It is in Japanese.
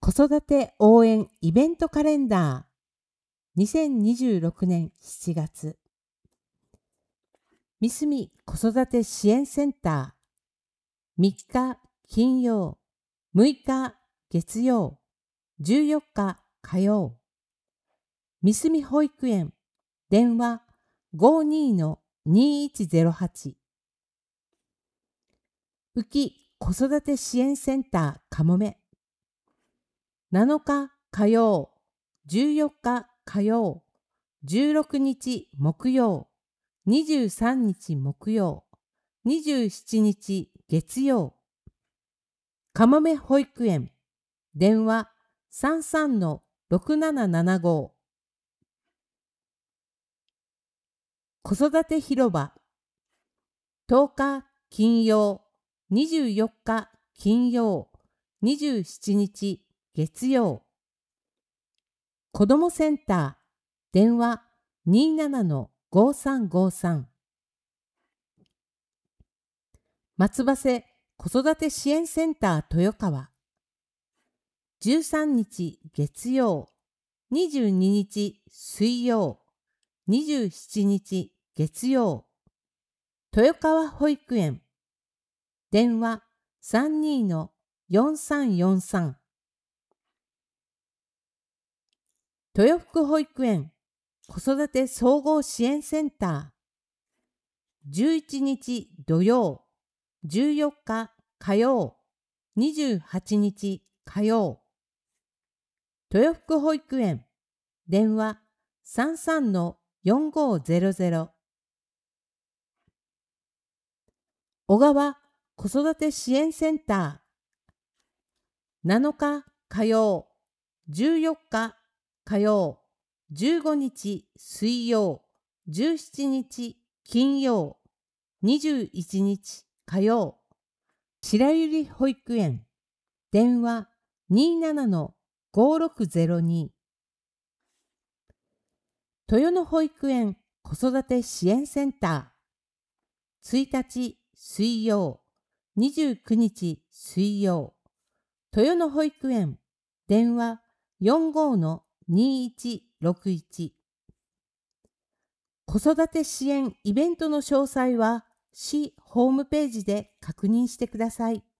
子育て応援イベントカレンダー2026年7月三隅子育て支援センター3日金曜6日月曜14日火曜三隅保育園電話 52-2108 浮子育て支援センターかもめ7日火曜、14日火曜、16日木曜、23日木曜、27日月曜。かもめ保育園、電話 33-6775。子育て広場、10日金曜、24日金曜、27日月曜。子どもセンター電話 27-5353 松葉瀬子育て支援センター豊川13日月曜22日水曜27日月曜豊川保育園電話 32-4343 豊福保育園子育て総合支援センター11日土曜14日火曜28日火曜豊福保育園電話 33-4500 小川子育て支援センター7日火曜14日火曜15日水曜17日金曜21日火曜白百合保育園電話 27-5602 豊野保育園子育て支援センター1日水曜29日水曜豊野保育園電話 45-2161 子育て支援イベントの詳細は市ホームページで確認してください。